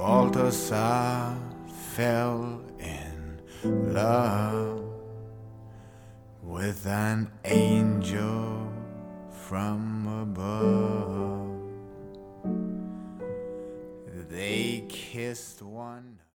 Balthasar fell in love with an angel from above. They kissed one